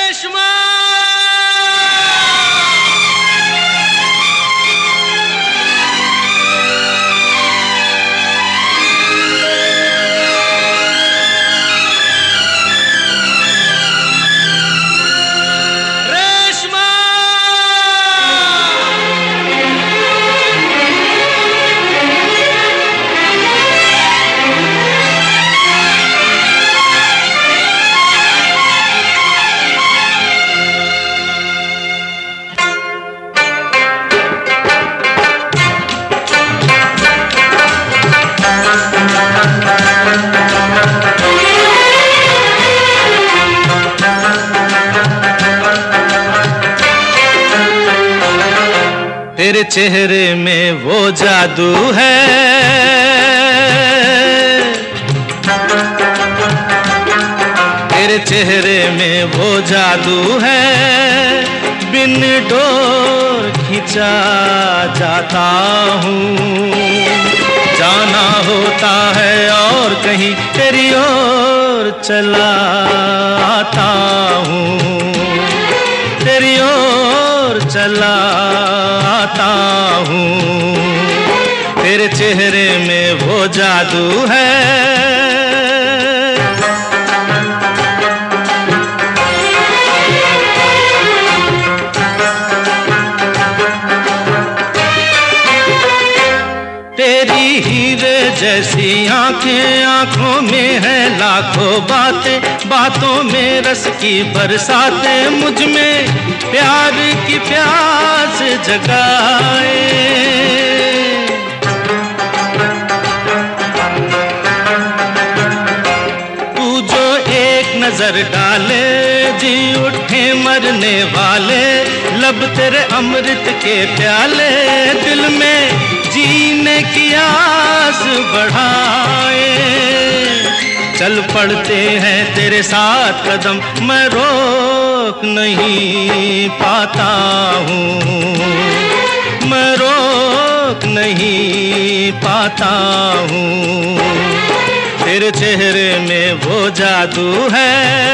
रेशमा तेरे चेहरे में वो जादू है, तेरे चेहरे में वो जादू है, बिन डोर खिंचा जाता हूँ। जाना होता है और कहीं तेरी ओर चला आता हूँ, तेरी ओर चला आता हूँ। तेरे चेहरे में वो जादू है। तेरी हीरे जैसी आंखें, आंखों में है लाखों बातें, बातों में रस की बरसातें, मुझ में प्यार की प्यास जगाए। तू जो एक नजर डाले जी उठे मरने वाले, लब तेरे अमृत के प्याले, दिल में जीने की आस बढ़ाए। चल पड़ते हैं तेरे साथ कदम, मैं रोक नहीं पाता हूँ, मैं रोक नहीं पाता हूँ। तेरे चेहरे में वो जादू है।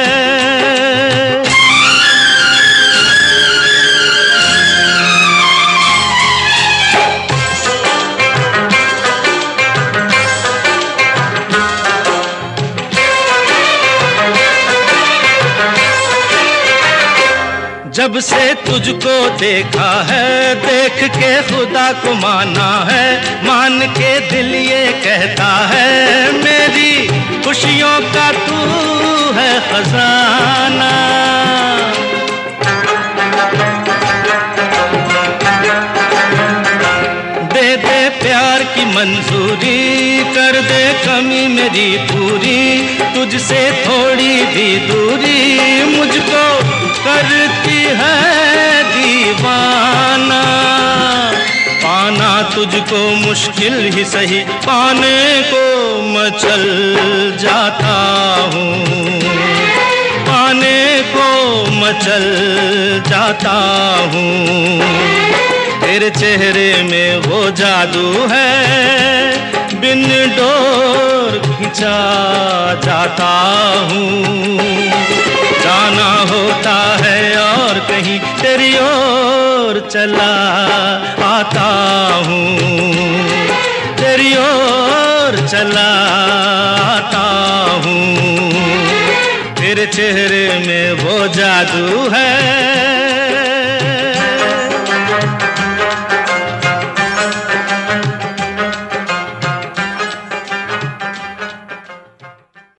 जब से तुझको देखा है, देख के खुदा को माना है, मान के दिल ये कहता है, मेरी खुशियों का तू है खजाना। दे दे प्यार की मंजूरी, कर दे कमी मेरी पूरी, तुझसे थोड़ी भी दूरी मुझको करती है दीवाना। पाना तुझको मुश्किल ही सही, पाने को मचल जाता हूँ, पाने को मचल जाता हूँ। तेरे चेहरे में वो जादू है, बिन डोर खिंचा जाता हूँ। जाना होता है और कहीं तेरी ओर चला आता हूँ, तेरी ओर चला आता हूँ। तेरे चेहरे में वो जादू है।